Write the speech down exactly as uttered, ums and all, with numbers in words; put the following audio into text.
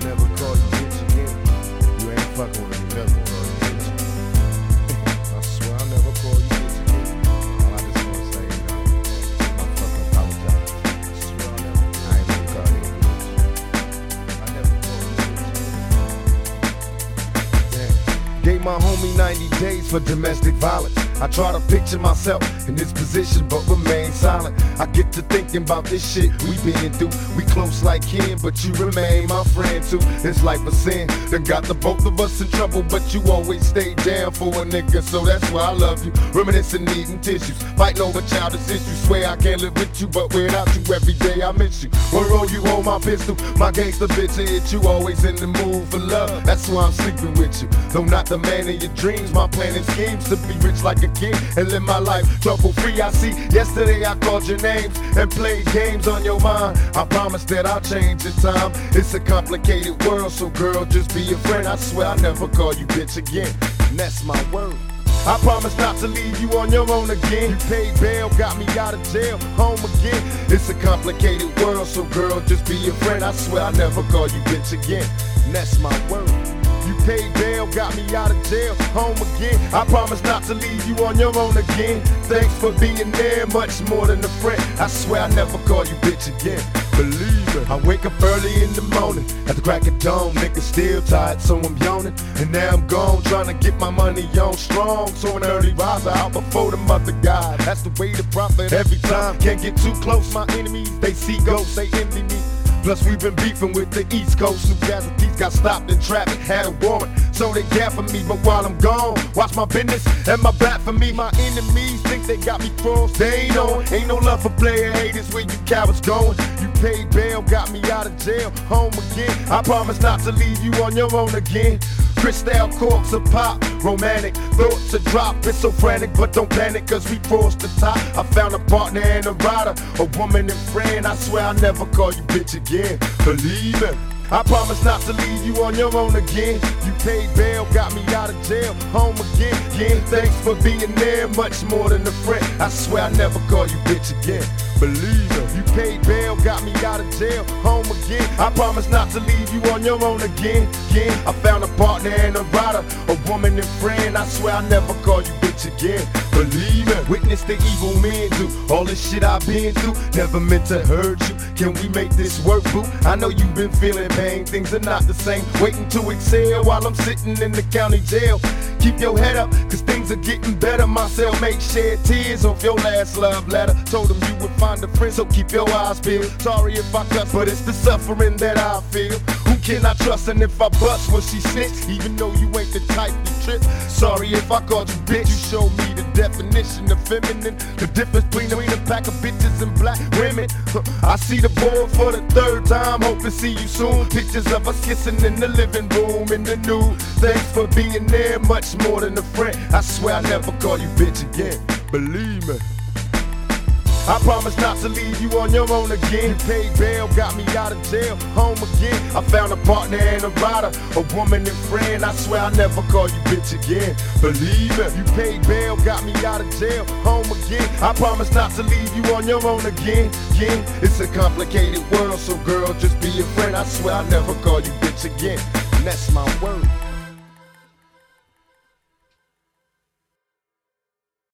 never call you bitch again. You ain't fucking with me, never call you bitch. I swear I'll never call you bitch again. All I just wanna say is, uh, I fucking apologize. I swear I'll never, I ain't never call you a bitch. I never call you bitch. Damn. Gave my homie ninety days for domestic violence. I try to picture myself in this position, but remain silent. I get to thinking about this shit we been through. We close like kin, but you remain my friend too. It's life a sin, done got the both of us in trouble, but you always stay down for a nigga, so that's why I love you. Reminiscing, needing tissues, fighting over childish issues. Swear I can't live with you, but without you every day I miss you. Where on you hold my pistol, my gangster bitch hit you. Always in the mood for love, that's why I'm sleeping with you. Though not the man of your dreams, my plan and schemes to be rich like a king and live my life trouble free. I see yesterday I called your names and played games on your mind. I promise that I'll change in time. It's a complicated world, so girl, just be a friend. I swear I'll never call you bitch again, and that's my word. I promise not to leave you on your own again. You paid bail, got me out of jail, home again. It's a complicated world, so girl, just be a friend. I swear I'll never call you bitch again, and that's my word. You paid bail, got me out of jail, home again. I promise not to leave you on your own again. Thanks for being there, much more than a friend. I swear I never call you bitch again. Believe it. I wake up early in the morning, at the crack of dawn, nigga still tired, so I'm yawning. And now I'm gone, trying to get my money on strong. So an early riser out before the mother God. That's the way to profit every time. Can't get too close, my enemies, they see ghosts, they envy me. Plus we've been beefing with the East Coast. New casualties got stopped in traffic, had a warrant, so they gap for me. But while I'm gone, watch my business and my back for me. My enemies think they got me froze, they ain't on. Ain't no love for player haters where you cowards going. You paid bail, got me out of jail, home again. I promise not to leave you on your own again. Crystal corks a pop, romantic thoughts a drop. It's so frantic, but don't panic, cause we crossed the top. I found a partner and a rider, a woman and friend. I swear I'll never call you bitch again. Believe it. I promise not to leave you on your own again. You paid bail, got me out of jail, home again. Again, thanks for being there, much more than a friend. I swear I'll never call you bitch again. Believe it. You paid bail, got me out of jail, home again. I promise not to leave you on your own again. Again, I found a partner and a rider, a woman and friend. I swear I'll never call you bitch again. Believe it. Witness the evil men do all this shit I've been through. Never meant to hurt you. Can we make this work, boo? I know you've been feeling pain. Things are not the same. Waiting to exhale while I'm sitting in the county jail. Keep your head up, cause things are getting better. My cellmate shed tears off your last love letter. Told him you would find a friend, so keep your eyes peeled. Sorry if I cuss, but it's the suffering that I feel. Who can I trust? And if I bust, will she snitch? Even though you ain't the type to trip. Sorry if I called you bitch. You showed me the definition of feminine. The difference between a pack of bitches and black women. I see the board for the third time. Hope to see you soon. Pictures of us kissing in the living room in the nude. Thanks for being there, much more than a friend. I swear I'll never call you bitch again. Believe me. I promise not to leave you on your own again. You paid bail, got me out of jail, home again. I found a partner and a rider, a woman and friend. I swear I'll never call you bitch again. Believe it. You paid bail, got me out of jail, home again. I promise not to leave you on your own again. Again, it's a complicated world, so girl, just be a friend. I swear I'll never call you bitch again, and that's my word.